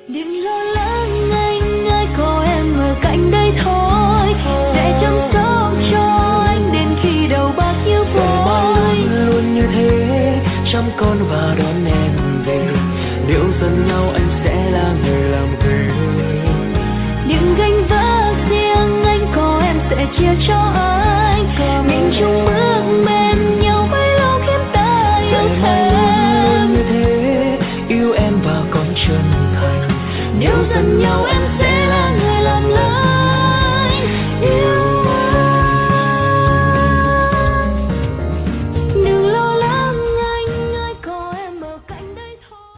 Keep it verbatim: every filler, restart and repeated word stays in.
Đừng lo lắng anh ơi, có em ở cạnh đây thôi, sẽ chăm sóc cho anh đến khi đầu bạc như vôi. Luôn luôn như thế, chăm con và đón em về, nếu dần nhau anh